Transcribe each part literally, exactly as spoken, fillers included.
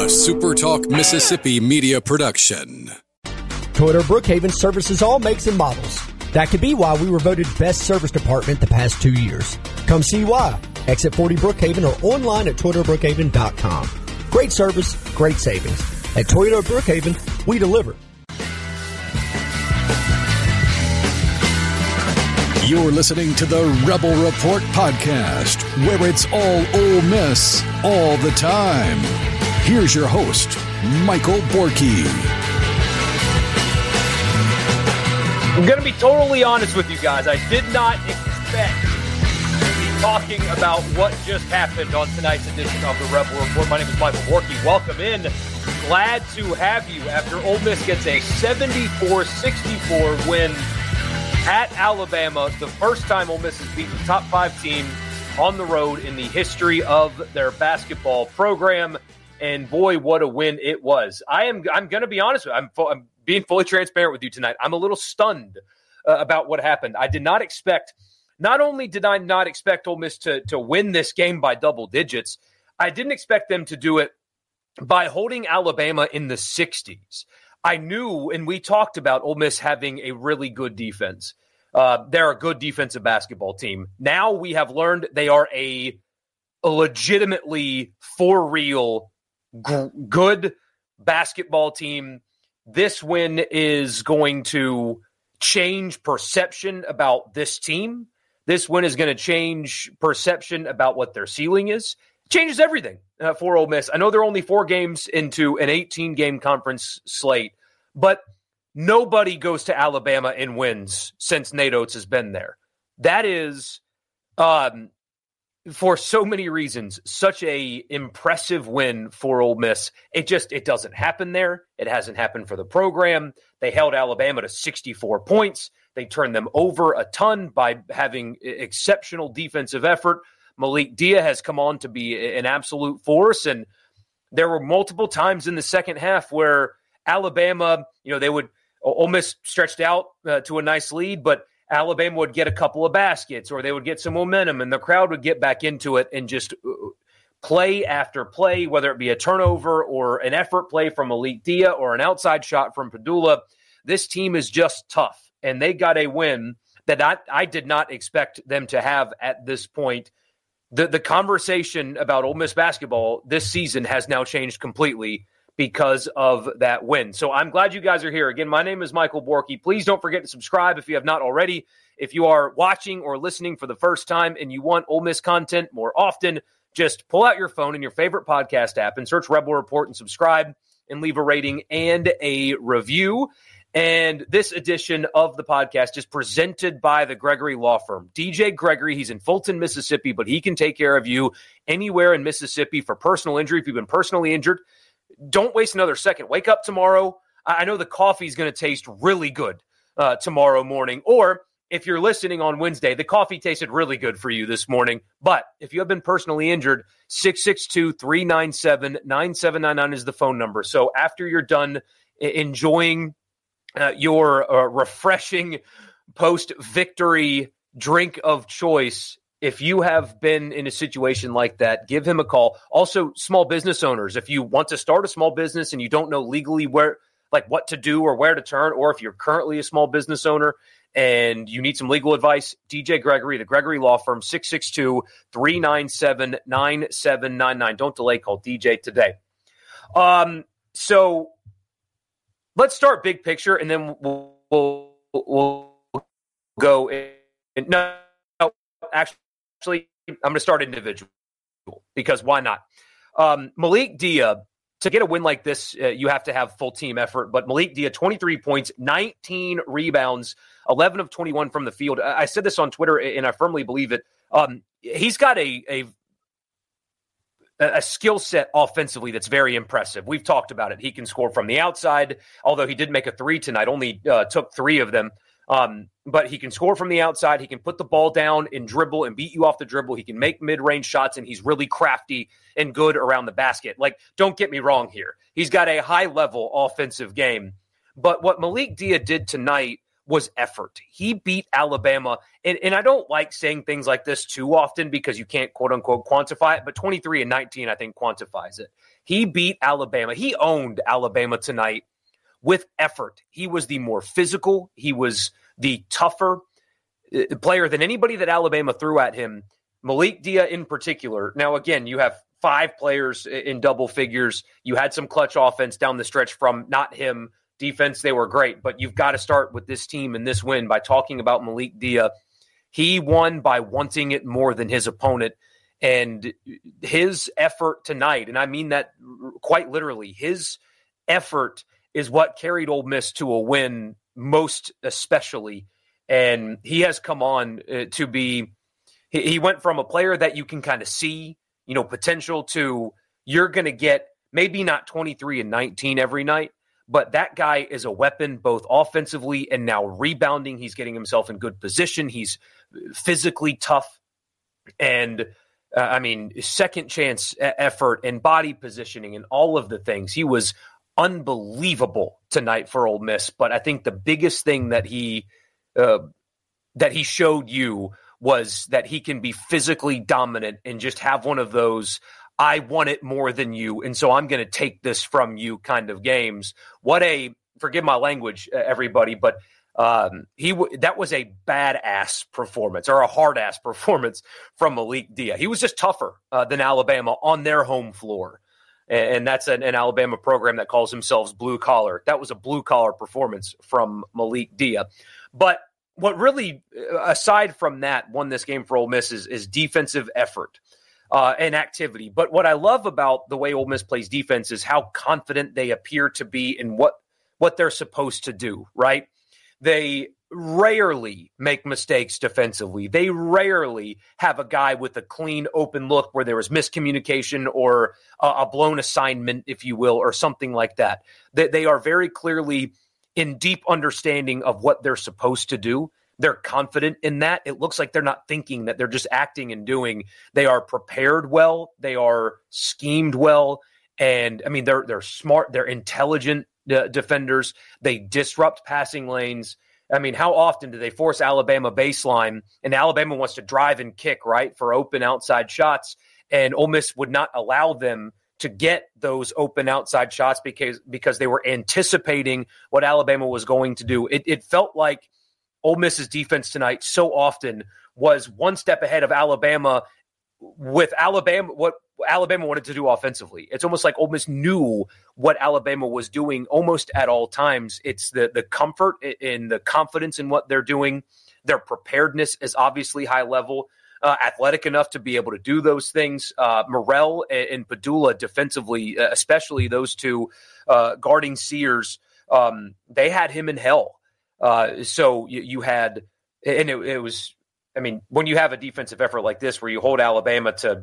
SuperTalk Mississippi media production. Toyota Brookhaven services all makes and models. That could be why we were voted best service department the past two years. Come see why. Exit forty Brookhaven or online at toyota brookhaven dot com. Great service, great savings. At Toyota Brookhaven, we deliver. You're listening to the Rebel Report podcast, where it's all Ole Miss all the time. Here's your host, Michael Borky. I'm going to be totally honest with you guys. I did not expect to be talking about what just happened on tonight's edition of the Rebel Report. My name is Michael Borky. Welcome in. Glad to have you after Ole Miss gets a seventy-four sixty-four win at Alabama. The first time Ole Miss has beaten a top five team on the road in the history of their basketball program. And boy, what a win it was. I am I'm going to be honest with you. I'm, fu- I'm being fully transparent with you tonight. I'm a little stunned uh, about what happened. I did not expect, not only did I not expect Ole Miss to, to win this game by double digits, I didn't expect them to do it by holding Alabama in the sixties. I knew, and we talked about Ole Miss having a really good defense. Uh, they're a good defensive basketball team. Now we have learned they are a, a legitimately, for real, g- good basketball team. This win is going to change perception about this team. This win is going to change perception about what their ceiling is. It changes everything uh, for Ole Miss. I know they're only four games into an eighteen-game conference slate, but nobody goes to Alabama and wins since Nate Oates has been there. That is, um, for so many reasons, such a impressive win for Ole Miss. It just, it doesn't happen there. It hasn't happened for the program. They held Alabama to sixty-four points. They turned them over a ton by having exceptional defensive effort. Malik Dia has come on to be an absolute force, and there were multiple times in the second half where Alabama, you know, they would, Ole Miss stretched out uh, to a nice lead, but Alabama would get a couple of baskets or they would get some momentum and the crowd would get back into it and just play after play, whether it be a turnover or an effort play from Malik Dia or an outside shot from Padula. This team is just tough, and they got a win that I, I did not expect them to have at this point. The, the conversation about Ole Miss basketball this season has now changed completely because of that win. So I'm glad you guys are here. Again, my name is Michael Borky. Please don't forget to subscribe if you have not already. If you are watching or listening for the first time and you want Ole Miss content more often, just pull out your phone in your favorite podcast app and search Rebel Report and subscribe and leave a rating and a review. And this edition of the podcast is presented by the Gregory Law Firm. D J Gregory, he's in Fulton, Mississippi, but he can take care of you anywhere in Mississippi for personal injury. If you've been personally injured, don't waste another second. Wake up tomorrow. I know the coffee is going to taste really good uh, tomorrow morning. Or if you're listening on Wednesday, the coffee tasted really good for you this morning. But if you have been personally injured, six six two, three nine seven, nine seven nine nine is the phone number. So after you're done enjoying uh, your uh, refreshing post-victory drink of choice, if you have been in a situation like that, give him a call. Also, small business owners, if you want to start a small business and you don't know legally where, like what to do or where to turn, or if you're currently a small business owner and you need some legal advice, D J Gregory, the Gregory Law Firm, six six two, three nine seven, nine seven nine nine. Don't delay, call D J today. Um, so let's start big picture, and then we'll, we'll, we'll go in. No, no, actually. Actually, I'm going to start individual because why not? Um, Malik Dia, to get a win like this, uh, you have to have full team effort. But Malik Dia, twenty-three points, nineteen rebounds, eleven of twenty-one from the field. I, I said this on Twitter, and I firmly believe it. Um, he's got a a, a skill set offensively that's very impressive. We've talked about it. He can score from the outside, although he did make a three tonight, only uh, took three of them. Um, but he can score from the outside. He can put the ball down and dribble and beat you off the dribble. He can make mid-range shots, and he's really crafty and good around the basket. Like, don't get me wrong here. He's got a high-level offensive game. But what Malik Dia did tonight was effort. He beat Alabama, and, and I don't like saying things like this too often because you can't quote-unquote quantify it, but twenty-three and nineteen, I think, quantifies it. He beat Alabama. He owned Alabama tonight with effort. He was the more physical. He was the tougher uh, player than anybody that Alabama threw at him, Malik Dia in particular. Now, again, you have five players in double figures. You had some clutch offense down the stretch from not him. Defense, they were great, but you've got to start with this team and this win by talking about Malik Dia. He won by wanting it more than his opponent, and his effort tonight, and I mean that quite literally, his effort is what carried Ole Miss to a win most especially, and he has come on uh, to be – he went from a player that you can kind of see, you know, potential to you're going to get maybe not twenty-three and nineteen every night, but that guy is a weapon both offensively and now rebounding. He's getting himself in good position. He's physically tough. And, uh, I mean, second chance effort and body positioning and all of the things. He was unbelievable tonight for Ole Miss. But I think the biggest thing that he uh, that he showed you was that he can be physically dominant and just have one of those I want it more than you, and so I'm going to take this from you kind of games. What a, forgive my language, everybody, but um, he w- that was a badass performance or a hard-ass performance from Malik Dia. He was just tougher uh, than Alabama on their home floor, and, and that's an, an Alabama program that calls themselves blue-collar. That was a blue-collar performance from Malik Dia. But what really, aside from that, won this game for Ole Miss is, is defensive effort. Uh, and activity. But what I love about the way Ole Miss plays defense is how confident they appear to be in what, what they're supposed to do, right? They rarely make mistakes defensively. They rarely have a guy with a clean, open look where there was miscommunication or a, a blown assignment, if you will, or something like that. They, they are very clearly in deep understanding of what they're supposed to do. They're confident in that. It looks like they're not thinking, that they're just acting and doing. They are prepared well. They are schemed well. And, I mean, they're they're smart. They're intelligent uh, defenders. They disrupt passing lanes. I mean, how often do they force Alabama baseline, and Alabama wants to drive and kick, right, for open outside shots, and Ole Miss would not allow them to get those open outside shots because, because they were anticipating what Alabama was going to do. It, it felt like Ole Miss's defense tonight so often was one step ahead of Alabama with Alabama, what Alabama wanted to do offensively. It's almost like Ole Miss knew what Alabama was doing almost at all times. It's the the comfort and the confidence in what they're doing. Their preparedness is obviously high level, uh, athletic enough to be able to do those things. Uh, Morrell and, and Padula defensively, especially those two uh, guarding Sears, um, they had him in hell. Uh, so you, you had, and it, it was, I mean, when you have a defensive effort like this, where you hold Alabama to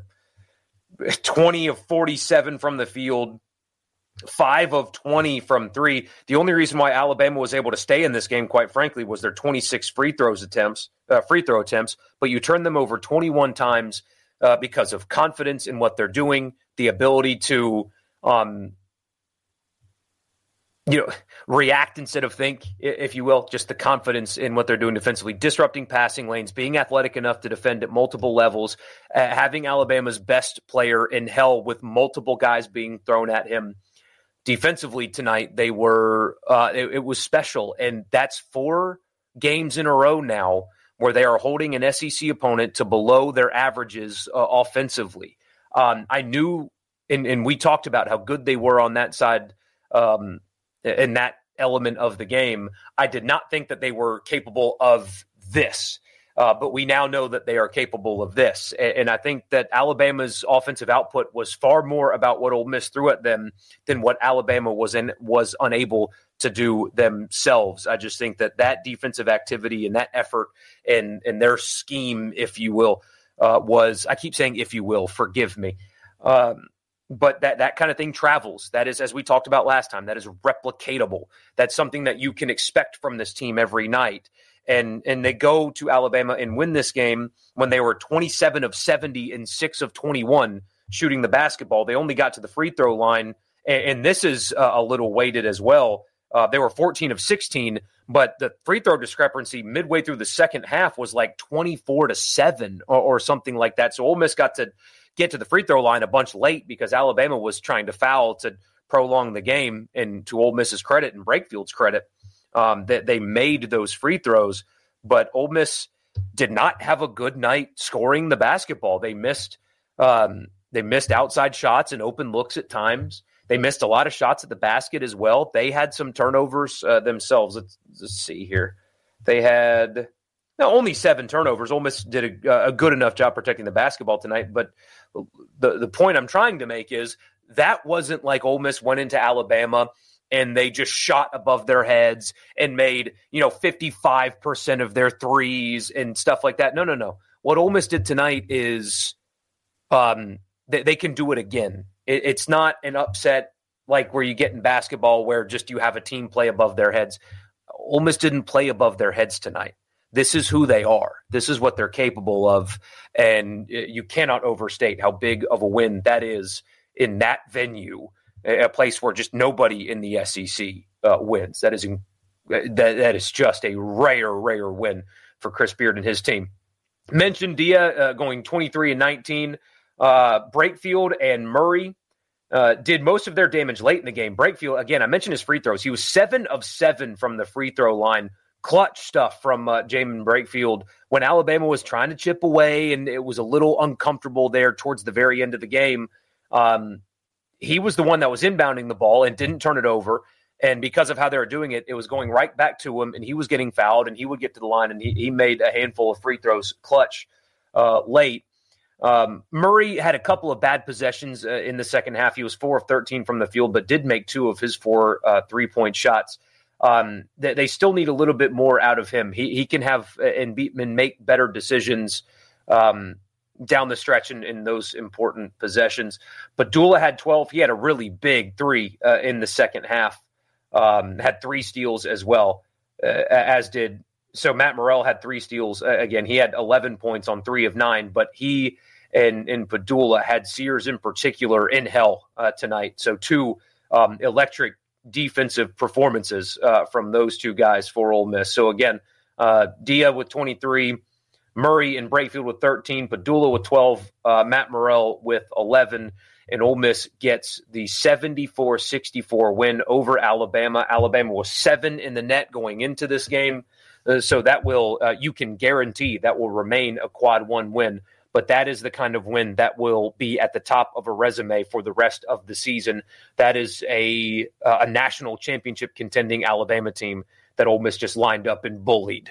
twenty of forty-seven from the field, five of twenty from three, the only reason why Alabama was able to stay in this game, quite frankly, was their twenty-six free throws attempts, uh, free throw attempts, but you turn them over twenty-one times uh, because of confidence in what they're doing, the ability to, um, you know, react instead of think, if you will, just the confidence in what they're doing defensively, disrupting passing lanes, being athletic enough to defend at multiple levels, uh, having Alabama's best player in hell with multiple guys being thrown at him. Defensively tonight, they were, uh, it, it was special. And that's four games in a row now where they are holding an S E C opponent to below their averages uh, offensively. Um, I knew, and, and we talked about how good they were on that side, um, in that element of the game. I did not think that they were capable of this, uh, but we now know that they are capable of this. And, and I think that Alabama's offensive output was far more about what Ole Miss threw at them than what Alabama was in, was unable to do themselves. I just think that that defensive activity and that effort and, and their scheme, if you will, uh, was, I keep saying if you will, forgive me, um, But that, that kind of thing travels. That is, as we talked about last time, that is replicatable. That's something that you can expect from this team every night. And and they go to Alabama and win this game when they were twenty-seven of seventy and six of twenty-one shooting the basketball. They only got to the free throw line. And, and this is a, a little weighted as well. Uh, they were fourteen of sixteen, but the free throw discrepancy midway through the second half was like twenty-four to seven or, or something like that. So Ole Miss got to get to the free throw line a bunch late because Alabama was trying to foul to prolong the game. And to Ole Miss's credit and Breakfield's credit, um, that they made those free throws. But Ole Miss did not have a good night scoring the basketball. They missed um, they missed outside shots and open looks at times. They missed a lot of shots at the basket as well. They had some turnovers uh, themselves. Let's, let's see here. They had no, only seven turnovers. Ole Miss did a, a good enough job protecting the basketball tonight. But the, the point I'm trying to make is that wasn't like Ole Miss went into Alabama and they just shot above their heads and made, you know, fifty-five percent of their threes and stuff like that. No, no, no. What Ole Miss did tonight is um, they, they can do it again. It's not an upset like where you get in basketball where just you have a team play above their heads. Ole Miss didn't play above their heads tonight. This is who they are. This is what they're capable of, and you cannot overstate how big of a win that is in that venue, a place where just nobody in the S E C uh, wins. That is in, that, that is just a rare, rare win for Chris Beard and his team. Mentioned Dia uh, going twenty-three and nineteen. Uh, Breakfield and Murray uh, did most of their damage late in the game. Breakfield, again, I mentioned his free throws. He was seven of seven from the free throw line. Clutch stuff from uh, Jamin Breakfield when Alabama was trying to chip away and it was a little uncomfortable there towards the very end of the game. Um, he was the one that was inbounding the ball and didn't turn it over. And because of how they were doing it, it was going right back to him, and he was getting fouled, and he would get to the line, and he, he made a handful of free throws clutch uh, late. Um, Murray had a couple of bad possessions uh, in the second half. He was four of thirteen from the field, but did make two of his four uh, three-point shots. Um, they, they still need a little bit more out of him. He he can have and, be, and make better decisions um, down the stretch in, in those important possessions. But Dula had twelve. He had a really big three uh, in the second half. Um, had three steals as well, uh, as did So Matt Morrell had three steals. Uh, again, he had eleven points on three of nine, but he and, and Padula had Sears in particular in hell uh, tonight. So two um, electric defensive performances uh, from those two guys for Ole Miss. So again, uh, Dia with twenty-three, Murray and Breakfield with thirteen, Padula with twelve, uh, Matt Morrell with eleven, and Ole Miss gets the seventy-four sixty-four win over Alabama. Alabama was seven in the net going into this game. Uh, so that will, uh, you can guarantee that will remain a quad one win. But that is the kind of win that will be at the top of a resume for the rest of the season. That is a uh, a national championship contending Alabama team that Ole Miss just lined up and bullied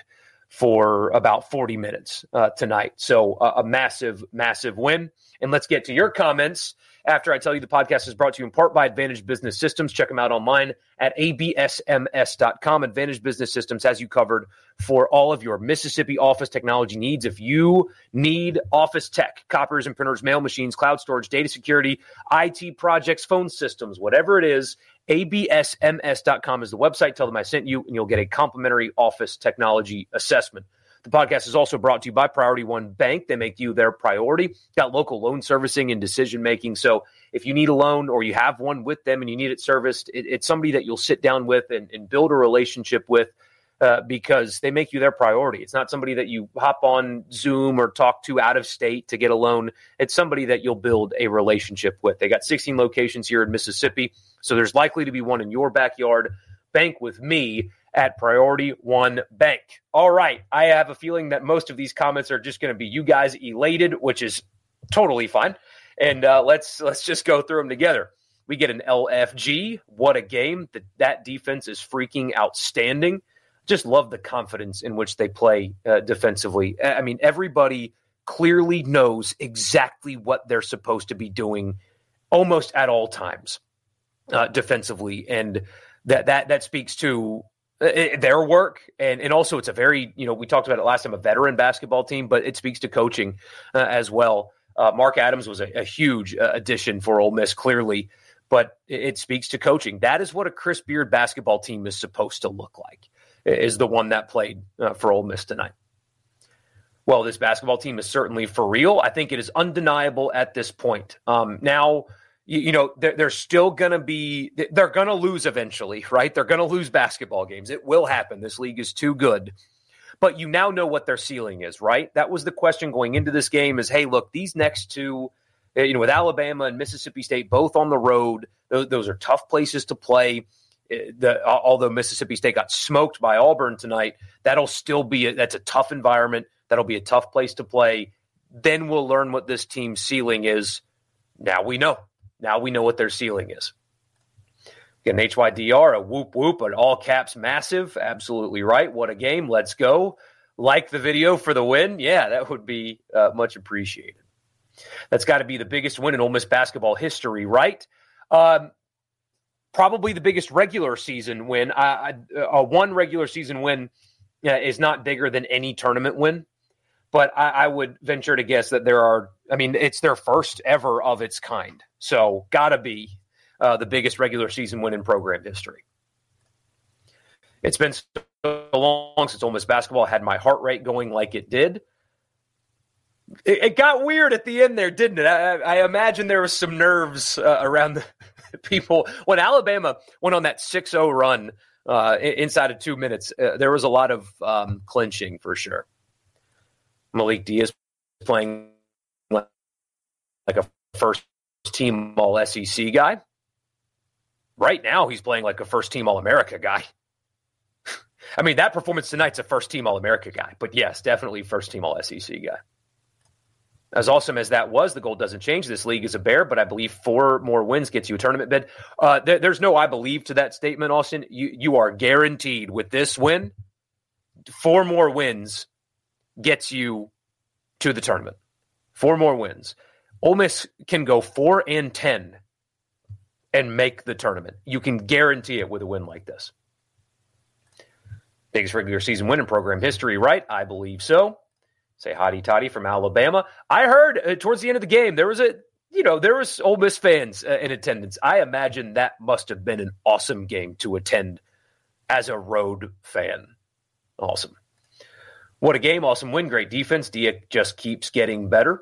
for about forty minutes uh, tonight. So uh, a massive, massive win. And let's get to your comments after I tell you the podcast is brought to you in part by Advantage Business Systems. Check them out online at A B S M S dot com. Advantage Business Systems has you covered for all of your Mississippi office technology needs. If you need office tech, copiers and printers, mail machines, cloud storage, data security, I T projects, phone systems, whatever it is, A B S M S dot com is the website. Tell them I sent you, and you'll get a complimentary office technology assessment. The podcast is also brought to you by Priority One Bank. They make you their priority. Got local loan servicing and decision-making. So if you need a loan or you have one with them and you need it serviced, it, it's somebody that you'll sit down with and, and build a relationship with uh, because they make you their priority. It's not somebody that you hop on Zoom or talk to out of state to get a loan. It's somebody that you'll build a relationship with. They got sixteen locations here in Mississippi, so there's likely to be one in your backyard. Bank with me at Priority One Bank. All right. I have a feeling that most of these comments are just going to be you guys elated, which is totally fine. And uh, let's let's just go through them together. We get an L F G. What a game. That, that defense is freaking outstanding. Just love the confidence in which they play uh, defensively. I mean, everybody clearly knows exactly what they're supposed to be doing almost at all times uh, defensively. And that that that speaks to their work, and, and also it's a very, you know, we talked about it last time, a veteran basketball team, but it speaks to coaching uh, as well. Uh, Mark Adams was a, a huge uh, addition for Ole Miss, clearly, but it, it speaks to coaching. That is what a Chris Beard basketball team is supposed to look like, is the one that played uh, for Ole Miss tonight. Well, this basketball team is certainly for real. I think it is undeniable at this point. Um, now, you, you know, they're, they're still going to be, they're going to lose eventually, right? They're going to lose basketball games. It will happen. This league is too good. But you now know what their ceiling is, right? That was the question going into this game is, hey, look, these next two, you know, with Alabama and Mississippi State both on the road, those, those are tough places to play. The, although Mississippi State got smoked by Auburn tonight, that'll still be, a, that's a tough environment. That'll be a tough place to play. Then we'll learn what this team's ceiling is. Now we know. Now we know what their ceiling is. Again, H Y D R, a whoop whoop, an all caps massive. Absolutely right. What a game. Let's go. Like the video for the win. Yeah, that would be uh, much appreciated. That's got to be the biggest win in Ole Miss basketball history, right? Um, probably the biggest regular season win. I, I, a one regular season win uh, is not bigger than any tournament win. But I, I would venture to guess that there are, I mean, it's their first ever of its kind. So got to be uh, the biggest regular season win in program history. It's been so long since Ole Miss basketball had my heart rate going like it did. It, it got weird at the end there, didn't it? I, I imagine there was some nerves uh, around the people. When Alabama went on that six oh run uh, inside of two minutes, uh, there was a lot of um, clinching for sure. Malik Diaz playing like a first-team All-S E C guy. Right now, he's playing like a first-team All-America guy. I mean, that performance tonight's a first-team All-America guy. But yes, definitely first-team All-S E C guy. As awesome as that was, the goal doesn't change. This league is a bear, but I believe four more wins gets you a tournament bid. Uh, there, there's no I believe to that statement, Austin. You, you are guaranteed with this win, four more wins gets you to the tournament. Four more wins. Ole Miss can go four and ten and make the tournament. You can guarantee it with a win like this. Biggest regular season win in program history, right? I believe so. Say hotty toddy from Alabama. I heard uh, towards the end of the game, there was a, you know, there was Ole Miss fans uh, in attendance. I imagine that must have been an awesome game to attend as a road fan. Awesome. What a game. Awesome win. Great defense. Dia just keeps getting better.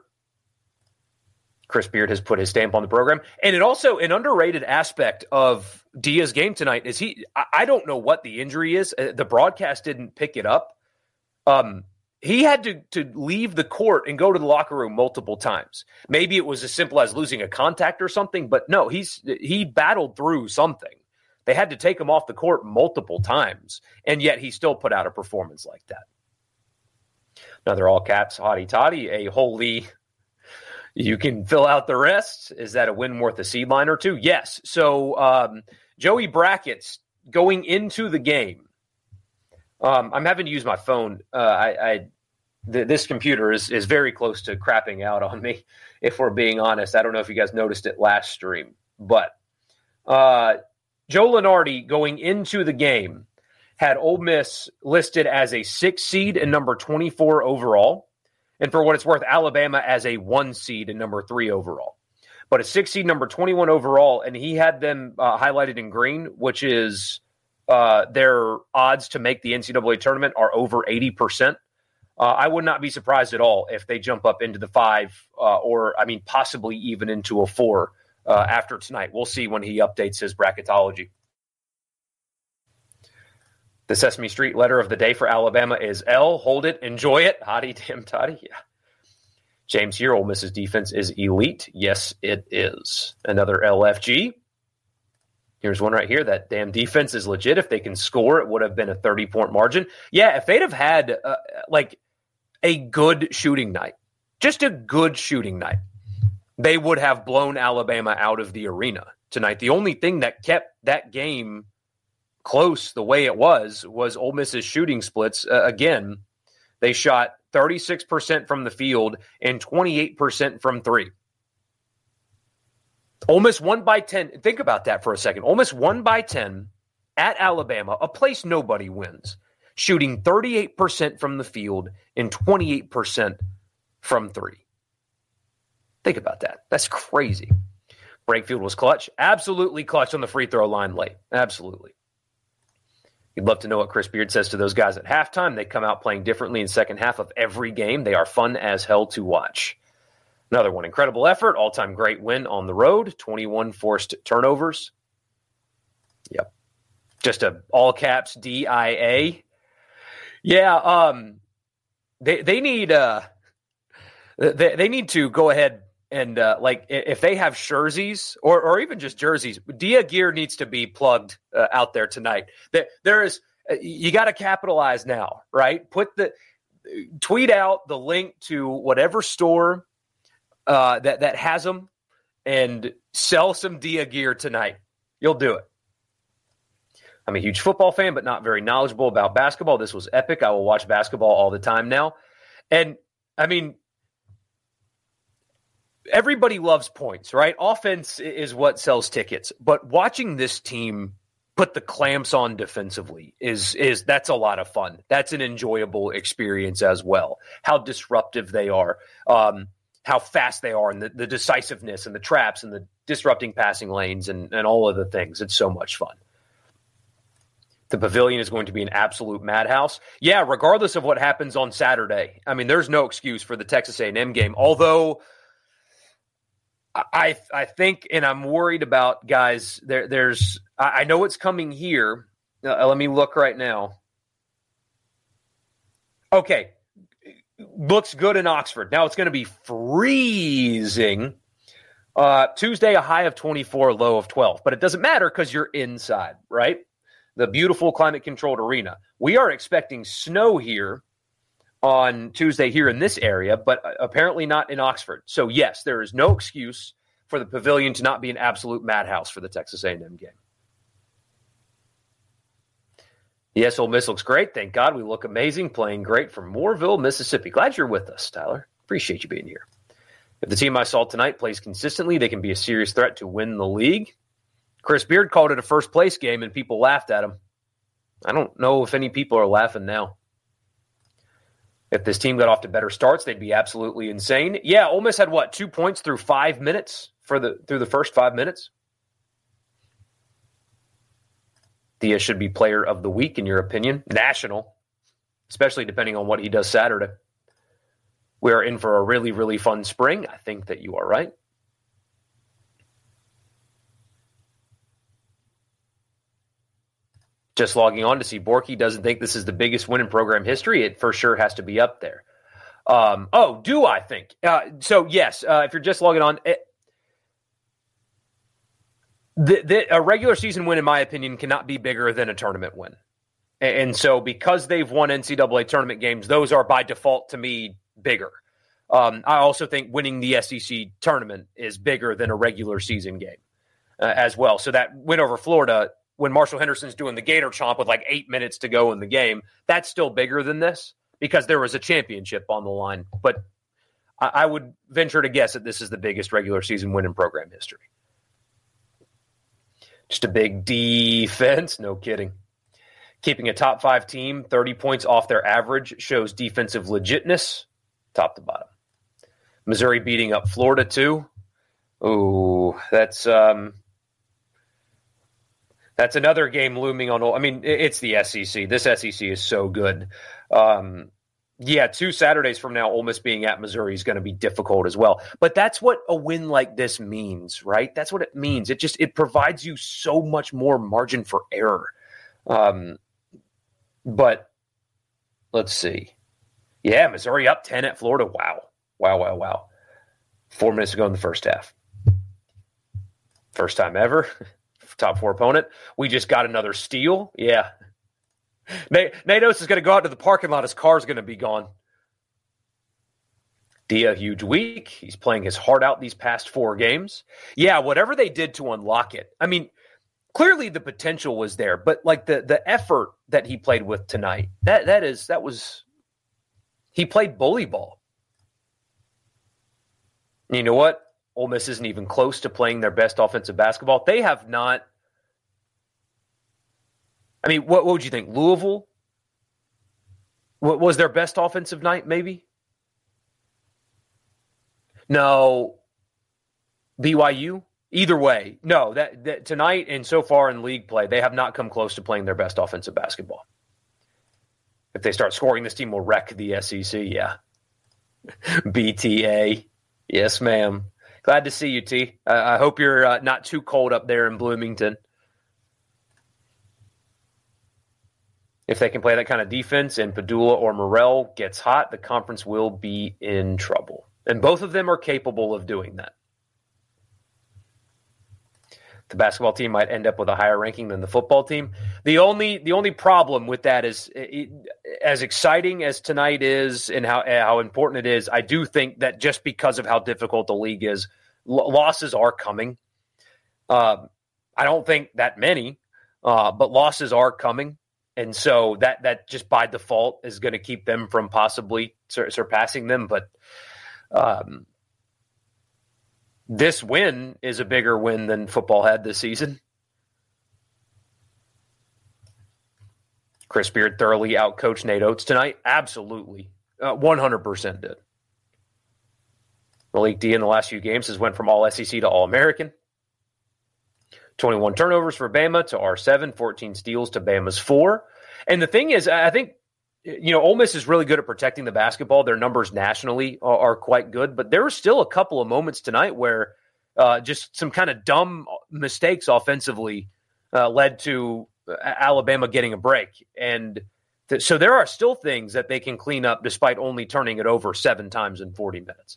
Chris Beard has put his stamp on the program. And it also, an underrated aspect of Dia's game tonight is he, I, I don't know what the injury is. Uh, the broadcast didn't pick it up. Um, he had to, to leave the court and go to the locker room multiple times. Maybe it was as simple as losing a contact or something, but no, he's he battled through something. They had to take him off the court multiple times, and yet he still put out a performance like that. Another all caps, hotty toddy, a holy, you can fill out the rest. Is that a win worth a seed line or two? Yes. So um, Joey Brackets going into the game. Um, I'm having to use my phone. Uh, I, I th- this computer is is very close to crapping out on me, if we're being honest. I don't know if you guys noticed it last stream, but uh, Joe Lunardi going into the game had Ole Miss listed as a six seed and number twenty-four overall. And for what it's worth, Alabama as a one seed and number three overall. But a six seed, number twenty-one overall, and he had them uh, highlighted in green, which is uh, their odds to make the N C double A tournament are over eighty percent. Uh, I would not be surprised at all if they jump up into the five uh, or, I mean, possibly even into a four uh, after tonight. We'll see when he updates his bracketology. The Sesame Street letter of the day for Alabama is L. Hold it. Enjoy it. Hotty damn toddy. Yeah. James here. Ole Miss's defense is elite. Yes, it is. Another L F G. Here's one right here. That damn defense is legit. If they can score, it would have been a thirty-point margin. Yeah, if they'd have had, uh, like, a good shooting night, just a good shooting night, they would have blown Alabama out of the arena tonight. The only thing that kept that game close the way it was was Ole Miss's shooting splits. Uh, again, they shot thirty-six percent from the field and twenty-eight percent from three. Ole Miss won by ten. Think about that for a second. Ole Miss won by ten at Alabama, a place nobody wins, shooting thirty-eight percent from the field and twenty-eight percent from three. Think about that. That's crazy. Brakefield was clutch. Absolutely clutch on the free throw line late. Absolutely. You'd love to know what Chris Beard says to those guys at halftime. They come out playing differently in the second half of every game. They are fun as hell to watch. Another one, incredible effort, all-time great win on the road, twenty-one forced turnovers. Yep. Just a all caps D I A. Yeah, um, they they need uh, they they need to go ahead and uh, like if they have jerseys or or even just jerseys, Dia Gear needs to be plugged uh, out there tonight. There, there is you got to capitalize now, right? Put the tweet out the link to whatever store uh, that that has them and sell some Dia Gear tonight. You'll do it. I'm a huge football fan, but not very knowledgeable about basketball. This was epic. I will watch basketball all the time now. And, I mean, everybody loves points, right? Offense is what sells tickets. But watching this team put the clamps on defensively is is that's a lot of fun. That's an enjoyable experience as well. How disruptive they are, um, how fast they are, and the, the decisiveness and the traps and the disrupting passing lanes and, and all of the things. It's so much fun. The Pavilion is going to be an absolute madhouse. Yeah, regardless of what happens on Saturday. I mean, there's no excuse for the Texas A and M game. Although I I think, and I'm worried about, guys, there, there's – I know it's coming here. Uh, let me look right now. Okay. Looks good in Oxford. Now it's going to be freezing. Uh, Tuesday, a high of twenty-four, low of twelve. But it doesn't matter because you're inside, right? The beautiful climate-controlled arena. We are expecting snow here on Tuesday here in this area, but apparently not in Oxford. So, yes, there is no excuse for the Pavilion to not be an absolute madhouse for the Texas A and M game. Yes, Ole Miss looks great. Thank God we look amazing, playing great from Mooreville, Mississippi. Glad you're with us, Tyler. Appreciate you being here. If the team I saw tonight plays consistently, they can be a serious threat to win the league. Chris Beard called it a first-place game, and people laughed at him. I don't know if any people are laughing now. If this team got off to better starts, they'd be absolutely insane. Yeah, Ole Miss had, what, two points through five minutes for the through the first five minutes? Dia should be player of the week, in your opinion. National, especially depending on what he does Saturday. We are in for a really, really fun spring. I think that you are right. Just logging on to see Borky doesn't think this is the biggest win in program history. It for sure has to be up there. Um, oh, do I think? Uh, so, yes, uh, if you're just logging on, it, the, the, a regular season win, in my opinion, cannot be bigger than a tournament win. And, and so because they've won N C double A tournament games, those are by default, to me, bigger. Um, I also think winning the S E C tournament is bigger than a regular season game uh, as well. So that win over Florida, when Marshall Henderson's doing the Gator Chomp with like eight minutes to go in the game, that's still bigger than this because there was a championship on the line. But I, I would venture to guess that this is the biggest regular season win in program history. Just a big defense. No kidding. Keeping a top five team thirty points off their average shows defensive legitness, top to bottom. Missouri beating up Florida too. Ooh, that's um, that's another game looming on. I mean, it's the S E C. This S E C is so good. Um, yeah, two Saturdays from now, Ole Miss being at Missouri is going to be difficult as well. But that's what a win like this means, right? That's what it means. It just it provides you so much more margin for error. Um, but let's see. Yeah, Missouri up ten at Florida. Wow. Wow, wow, wow. Four minutes ago in the first half. First time ever. Top four opponent. We just got another steal. Yeah. Nate Natos is going to go out to the parking lot. His car's going to be gone. Dia, huge week. He's playing his heart out these past four games. Yeah, whatever they did to unlock it. I mean, clearly the potential was there, but like the the effort that he played with tonight, that that is that was he played bully ball. And you know what? Ole Miss isn't even close to playing their best offensive basketball. They have not. I mean, what, what would you think? Louisville? What was their best offensive night, maybe? No. B Y U? Either way. No, that, that tonight and so far in league play, they have not come close to playing their best offensive basketball. If they start scoring, this team will wreck the S E C, yeah. B T A. Yes, ma'am. Glad to see you, T. Uh, I hope you're uh, not too cold up there in Bloomington. If they can play that kind of defense and Padula or Morrell gets hot, the conference will be in trouble. And both of them are capable of doing that. The basketball team might end up with a higher ranking than the football team. The only the only problem with that is, it, as exciting as tonight is and how how important it is, I do think that just because of how difficult the league is, l- losses are coming. Uh, I don't think that many, uh, but losses are coming. And so that that just by default is going to keep them from possibly sur- surpassing them. But um, this win is a bigger win than football had this season. Chris Beard thoroughly outcoached Nate Oates tonight. Absolutely. Uh, one hundred percent did. Malik D in the last few games has went from all S E C to All-American. twenty-one turnovers for Bama to R seven, fourteen steals to Bama's four. And the thing is, I think, you know, Ole Miss is really good at protecting the basketball. Their numbers nationally are, are quite good, but there were still a couple of moments tonight where uh, just some kind of dumb mistakes offensively uh, led to Alabama getting a break. And th- so there are still things that they can clean up despite only turning it over seven times in forty minutes.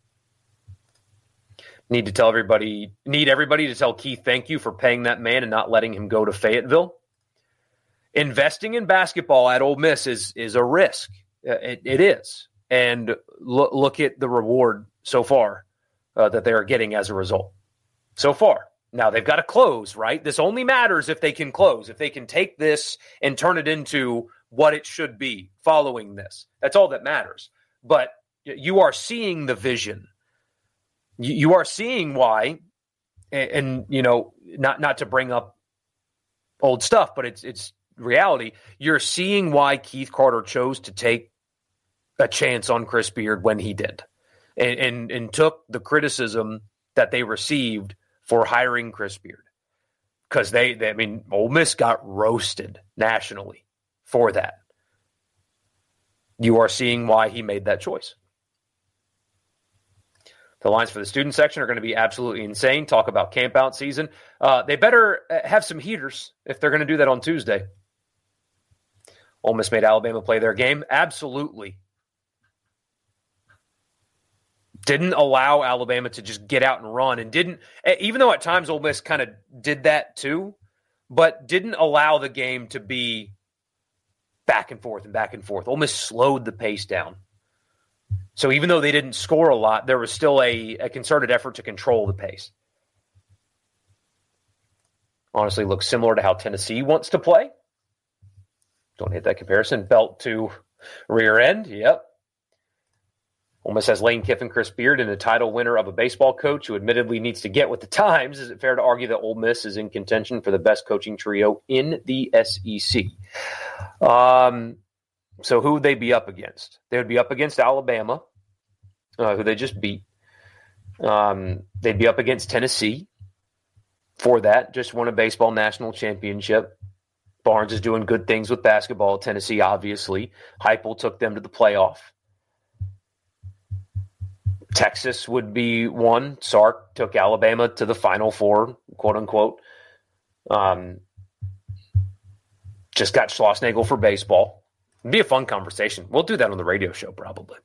Need to tell everybody, need everybody to tell Keith thank you for paying that man and not letting him go to Fayetteville. Investing in basketball at Ole Miss is is a risk. It, it is. And look, look at the reward so far uh, that they are getting as a result. So far. Now, they've got to close, right? This only matters if they can close, if they can take this and turn it into what it should be following this. That's all that matters. But you are seeing the vision. You, you are seeing why, and, and you know, not not to bring up old stuff, but it's it's reality. You're seeing why Keith Carter chose to take a chance on Chris Beard when he did, and and, and took the criticism that they received for hiring Chris Beard, because they, they, I mean, Ole Miss got roasted nationally for that. You are seeing why he made that choice. The lines for the student section are going to be absolutely insane. Talk about camp out season. Uh, they better have some heaters if they're going to do that on Tuesday. Ole Miss made Alabama play their game. Absolutely. Didn't allow Alabama to just get out and run, and didn't, even though at times Ole Miss kind of did that too, but didn't allow the game to be back and forth and back and forth. Ole Miss slowed the pace down. So even though they didn't score a lot, there was still a, a concerted effort to control the pace. Honestly, looks similar to how Tennessee wants to play. Don't hit that comparison. Belt to rear end. Yep. Ole Miss has Lane Kiffin, Chris Beard, and a title winner of a baseball coach who admittedly needs to get with the times. Is it fair to argue that Ole Miss is in contention for the best coaching trio in the S E C? Um, so who would they be up against? They would be up against Alabama, uh, who they just beat. Um, they'd be up against Tennessee for that. Just won a baseball national championship. Barnes is doing good things with basketball. Tennessee, obviously. Heupel took them to the playoff. Texas would be one. Sark took Alabama to the Final Four, quote unquote. Um, just got Schlossnagle for baseball. It'd be a fun conversation. We'll do that on the radio show probably.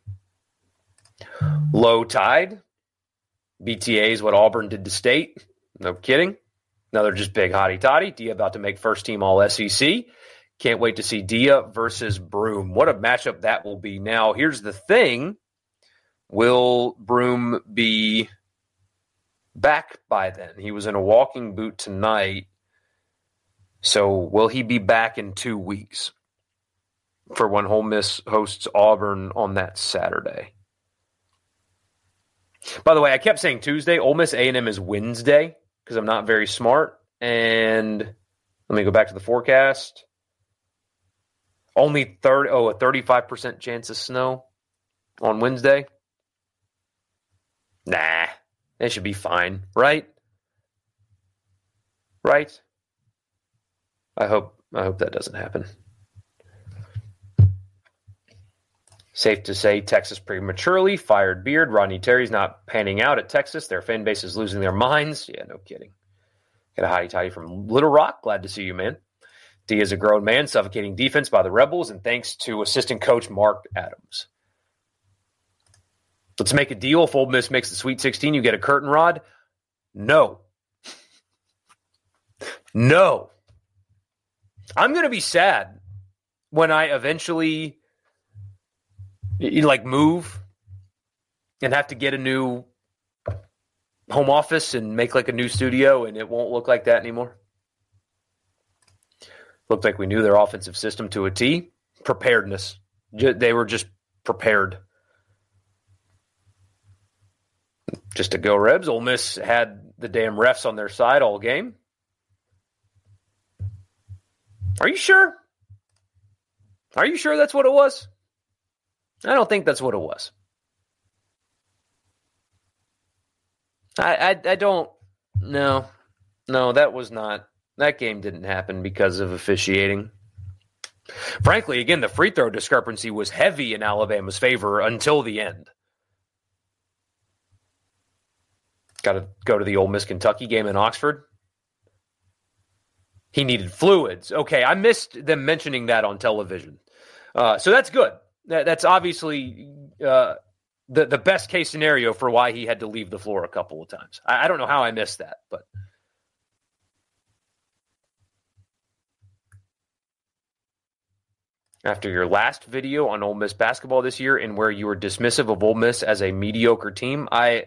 Low Tide. B T A is what Auburn did to State. No kidding. Another just big hottie toddy. Dia about to make first team all S E C. Can't wait to see Dia versus Broome. What a matchup that will be. Now, here's the thing. Will Broome be back by then? He was in a walking boot tonight. So will he be back in two weeks for when Ole Miss hosts Auburn on that Saturday? By the way, I kept saying Tuesday. Ole Miss A and M is Wednesday because I'm not very smart. And let me go back to the forecast. Only thirty, oh, a thirty-five percent chance of snow on Wednesday. Nah, it should be fine, right? Right? I hope I hope that doesn't happen. Safe to say Texas prematurely fired Beard. Rodney Terry's not panning out at Texas. Their fan base is losing their minds. Yeah, no kidding. Got a hottie toddy from Little Rock. Glad to see you, man. D is a grown man, suffocating defense by the Rebels, and thanks to assistant coach Mark Adams. Let's make a deal. If Ole Miss makes the Sweet sixteen, you get a curtain rod. No. No. I'm going to be sad when I eventually you like move and have to get a new home office and make like a new studio, and it won't look like that anymore. Looked like we knew their offensive system to a T. Preparedness. They were just prepared. Just to go Rebs. Ole Miss had the damn refs on their side all game. Are you sure? Are you sure that's what it was? I don't think that's what it was. I, I, I don't, no, no, that was not, that game didn't happen because of officiating. Frankly, again, the free throw discrepancy was heavy in Alabama's favor until the end. Got to go to the Ole Miss Kentucky game in Oxford. He needed fluids. Okay, I missed them mentioning that on television. Uh, so that's good. That, that's obviously uh, the, the best case scenario for why he had to leave the floor a couple of times. I, I don't know how I missed that, but after your last video on Ole Miss basketball this year and where you were dismissive of Ole Miss as a mediocre team, I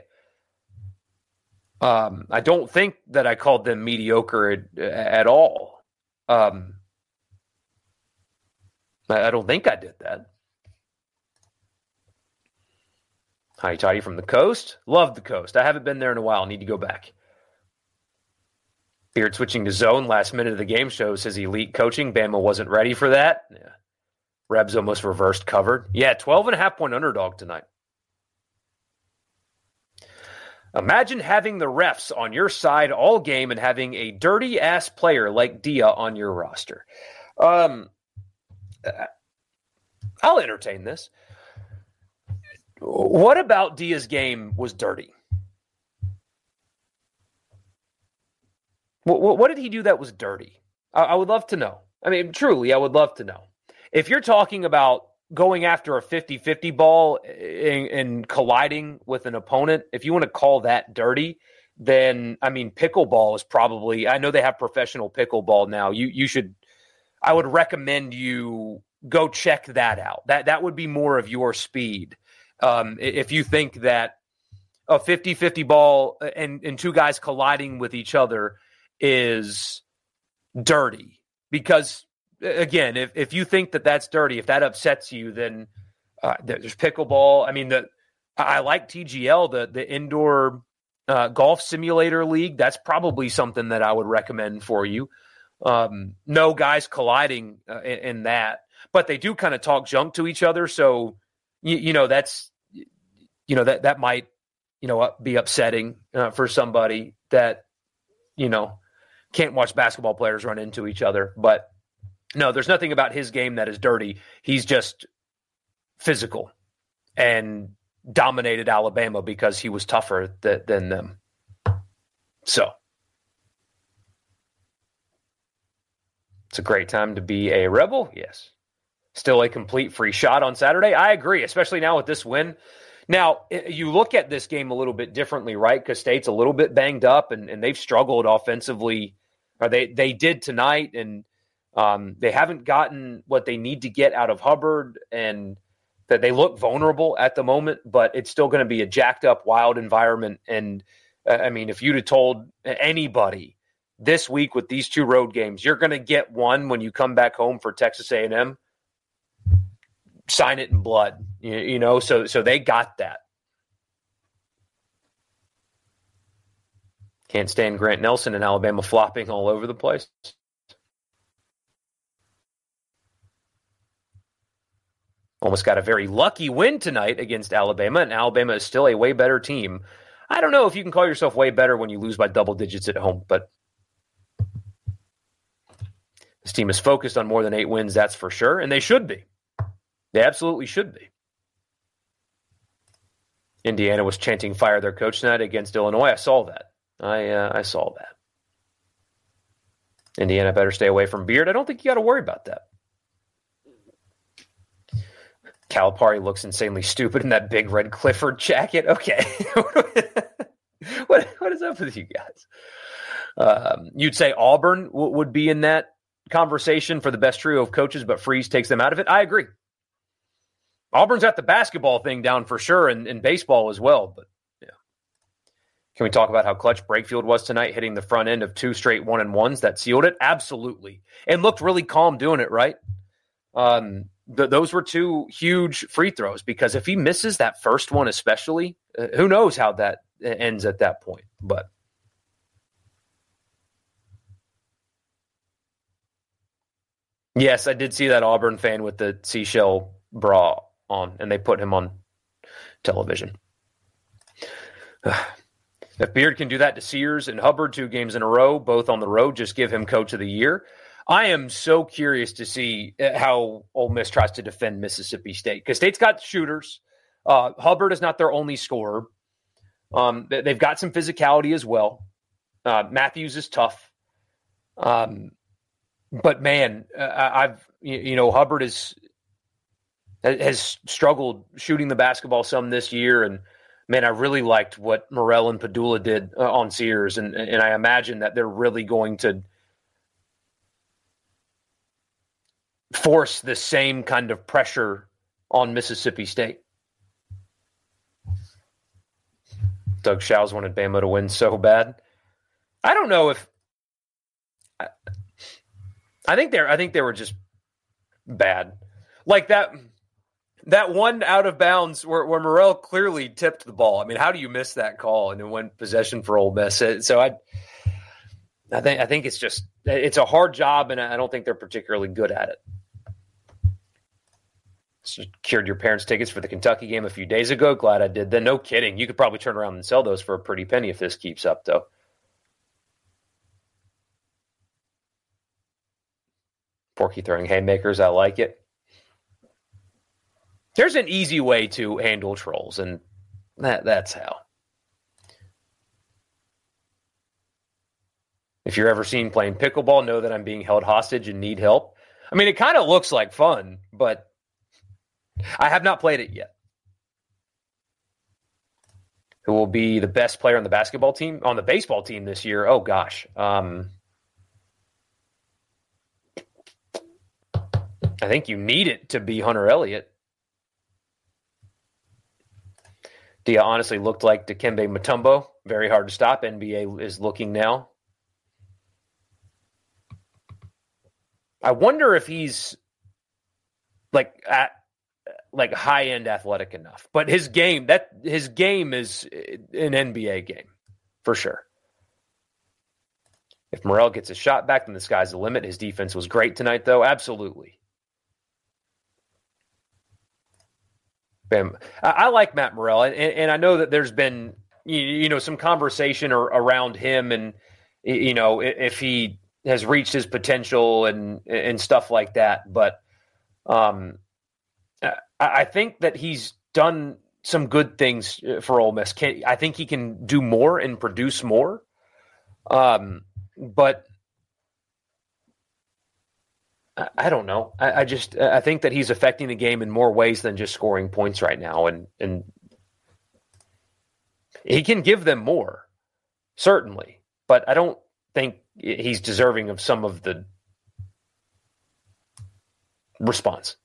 um, I don't think that I called them mediocre at, at all. Um, I, I don't think I did that. Hi, Toddy from the coast. Love the coast. I haven't been there in a while. Need to go back. Beard switching to zone last minute of the game shows his elite coaching. Bama wasn't ready for that. Yeah. Rebs almost reversed covered. Yeah, twelve and a half point underdog tonight. Imagine having the refs on your side all game and having a dirty-ass player like Dia on your roster. Um, I'll entertain this. What about Dia's game was dirty? What, what did he do that was dirty? I, I would love to know. I mean, truly, I would love to know. If you're talking about going after a fifty-fifty ball and, and colliding with an opponent, if you want to call that dirty, then, I mean, pickleball is probably – I know they have professional pickleball now. You you should – I would recommend you go check that out. That That would be more of your speed. Um, if you think that a fifty-fifty ball and, and two guys colliding with each other is dirty. Because, again, if, if you think that that's dirty, if that upsets you, then uh, there's pickleball. I mean, the I like T G L, the, the indoor uh, golf simulator league. That's probably something that I would recommend for you. Um, no guys colliding uh, in, in that. But they do kind of talk junk to each other, so you, you know that's you know that that might you know be upsetting uh, for somebody that you know can't watch basketball players run into each other. But no, there's nothing about his game that is dirty. He's just physical and dominated Alabama because he was tougher th- than them. So it's a great time to be a Rebel. Yes. Still a complete free shot on Saturday. I agree, especially now with this win. Now, you look at this game a little bit differently, right? Because State's a little bit banged up, and, and they've struggled offensively. Or they, they did tonight, and um, they haven't gotten what they need to get out of Hubbard, and that they look vulnerable at the moment, but it's still going to be a jacked-up, wild environment. And, uh, I mean, if you'd have told anybody this week with these two road games, you're going to get one when you come back home for Texas A and M, sign it in blood, you, you know, so so they got that. Can't stand Grant Nelson and Alabama flopping all over the place. Almost got a very lucky win tonight against Alabama, and Alabama is still a way better team. I don't know if you can call yourself way better when you lose by double digits at home, but this team is focused on more than eight wins, that's for sure, and they should be. They absolutely should be. Indiana was chanting fire their coach tonight against Illinois. I saw that. I uh, I saw that. Indiana better stay away from Beard. I don't think you got to worry about that. Calipari looks insanely stupid in that big red Clifford jacket. Okay. what What is up with you guys? Um, you'd say Auburn w- would be in that conversation for the best trio of coaches, but Freeze takes them out of it. I agree. Auburn's got the basketball thing down for sure, and, and baseball as well. But yeah, can we talk about how clutch Brakefield was tonight, hitting the front end of two straight one and ones that sealed it? Absolutely, and looked really calm doing it. Right, um, th- those were two huge free throws because if he misses that first one, especially, uh, who knows how that ends at that point. But yes, I did see that Auburn fan with the seashell bra on, and they put him on television. If Beard can do that to Sears and Hubbard two games in a row, both on the road, just give him coach of the year. I am so curious to see how Ole Miss tries to defend Mississippi State because State's got shooters. Uh, Hubbard is not their only scorer. Um, they've got some physicality as well. Uh, Matthews is tough. Um, but man, uh, I've you know Hubbard is. has struggled shooting the basketball some this year. And, man, I really liked what Morrell and Padula did uh, on Sears. And, and I imagine that they're really going to force the same kind of pressure on Mississippi State. Doug Shows wanted Bama to win so bad. I don't know if I, I think they're I think they were just bad. Like that That one out of bounds where, where Morrell clearly tipped the ball. I mean, how do you miss that call and it went possession for Ole Miss? So I, I think I think it's just it's a hard job, and I don't think they're particularly good at it. Secured your parents' tickets for the Kentucky game a few days ago. Glad I did. Then no kidding, you could probably turn around and sell those for a pretty penny if this keeps up, though. Porky throwing haymakers, I like it. There's an easy way to handle trolls, and that that's how. If you're ever seen playing pickleball, know that I'm being held hostage and need help. I mean, it kind of looks like fun, but I have not played it yet. Who will be the best player on the basketball team, on the baseball team this year? Oh, gosh. Um, I think you need it to be Hunter Elliott. Dia honestly looked like Dikembe Mutombo. Very hard to stop. N B A is looking now. I wonder if he's like at like high end athletic enough. But his game, that his game is an N B A game for sure. If Morrell gets a shot back, then the sky's the limit. His defense was great tonight, though. Absolutely. Bam. I, I like Matt Morrell, and, and I know that there's been you, you know some conversation or, around him, and you know if he has reached his potential and and stuff like that. But um, I, I think that he's done some good things for Ole Miss. Can, I think he can do more and produce more. Um, but I don't know. I, I just I think that he's affecting the game in more ways than just scoring points right now, and and he can give them more, certainly. But I don't think he's deserving of some of the response.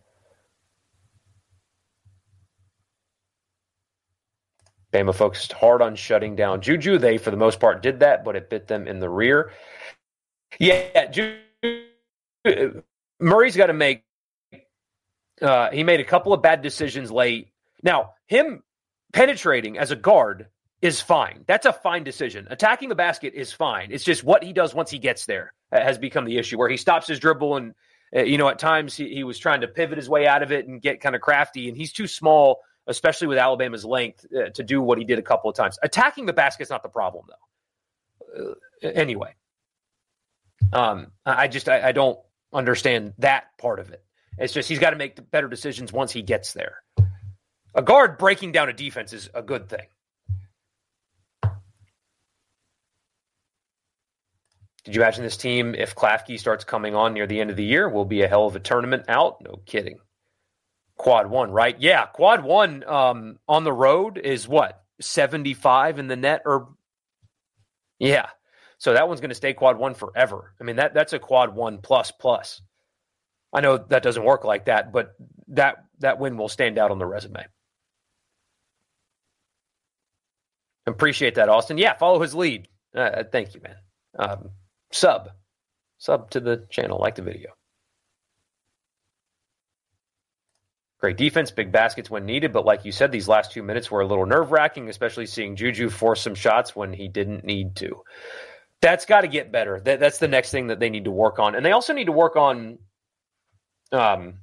Bama focused hard on shutting down Juju. They, for the most part, did that, but it bit them in the rear. Yeah, Juju. Murray's got to make uh, – he made a couple of bad decisions late. Now, him penetrating as a guard is fine. That's a fine decision. Attacking the basket is fine. It's just what he does once he gets there has become the issue, where he stops his dribble and, uh, you know, at times he, he was trying to pivot his way out of it and get kind of crafty, and he's too small, especially with Alabama's length, uh, to do what he did a couple of times. Attacking the basket is not the problem, though. Uh, anyway. Um, I just I, I don't understand that part of it. It's just he's got to make better decisions once he gets there. A guard breaking down a defense is a good thing. Did you imagine this team, if Klafke starts coming on near the end of the year, will be a hell of a tournament out? No kidding. Quad one, right? Yeah, quad one um, on the road is what? seventy-five in the net? Or yeah. So that one's going to stay quad one forever. I mean, that that's a quad one plus plus. I know that doesn't work like that, but that, that win will stand out on the resume. Appreciate that, Austin. Yeah, follow his lead. Uh, thank you, man. Um, sub. Sub to the channel. Like the video. Great defense, big baskets when needed, but like you said, these last two minutes were a little nerve-wracking, especially seeing Juju force some shots when he didn't need to. That's got to get better. That, that's the next thing that they need to work on. And they also need to work on um,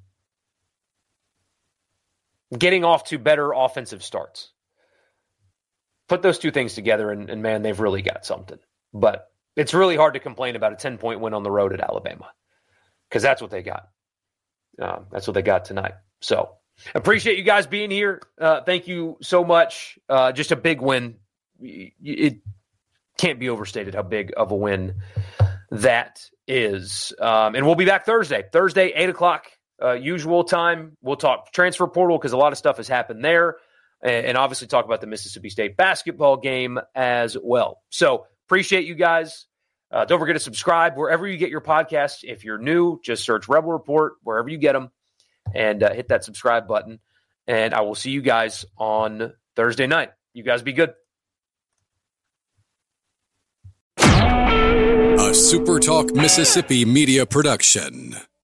getting off to better offensive starts. Put those two things together, and, and man, they've really got something. But it's really hard to complain about a ten-point win on the road at Alabama, because that's what they got. Um, that's what they got tonight. So appreciate you guys being here. Uh, thank you so much. Uh, just a big win. It can't be overstated how big of a win that is. Um, and we'll be back Thursday. Thursday, eight o'clock, uh, usual time. We'll talk transfer portal because a lot of stuff has happened there. And obviously talk about the Mississippi State basketball game as well. So appreciate you guys. Uh, don't forget to subscribe wherever you get your podcasts. If you're new, just search Rebel Report wherever you get them and uh, hit that subscribe button. And I will see you guys on Thursday night. You guys be good. A SuperTalk Mississippi media production.